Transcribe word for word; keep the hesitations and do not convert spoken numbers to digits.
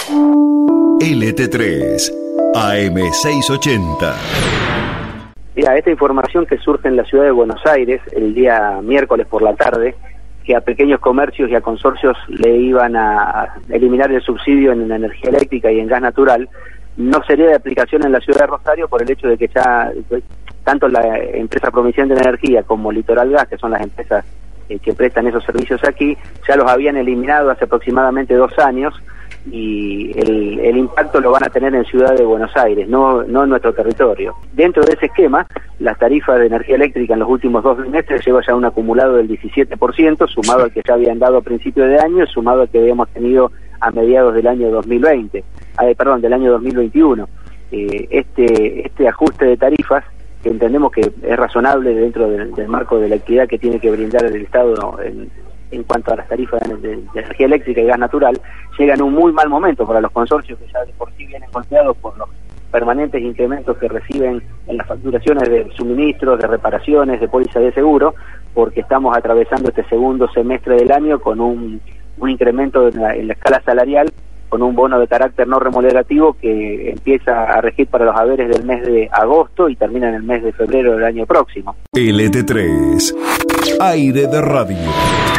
L T tres, A M seiscientos ochenta. Mira, esta información que surge en la ciudad de Buenos Aires el día miércoles por la tarde, que a pequeños comercios y a consorcios le iban a eliminar el subsidio en energía eléctrica y en gas natural, no sería de aplicación en la ciudad de Rosario por el hecho de que ya tanto la empresa Promisión de Energía como Litoral Gas, que son las empresas eh, que prestan esos servicios aquí, ya los habían eliminado hace aproximadamente dos años y el, el impacto lo van a tener en Ciudad de Buenos Aires, no, no en nuestro territorio. Dentro de ese esquema, las tarifas de energía eléctrica en los últimos dos trimestres lleva ya un acumulado del diecisiete por ciento, sumado al que ya habían dado a principio de año, sumado al que habíamos tenido a mediados del año dos mil veinte, eh, perdón, del año dos mil veintiuno. Eh, este, este ajuste de tarifas, que entendemos que es razonable dentro del, del marco de la actividad que tiene que brindar el Estado en, en cuanto a las tarifas de, de, de energía eléctrica y gas natural, llega en un muy mal momento para los consorcios que ya de por sí vienen golpeados por los permanentes incrementos que reciben en las facturaciones de suministros, de reparaciones, de póliza de seguro, porque estamos atravesando este segundo semestre del año con un, un incremento en la, en la escala salarial, con un bono de carácter no remunerativo que empieza a regir para los haberes del mes de agosto y termina en el mes de febrero del año próximo. L T tres, Aire de Radio.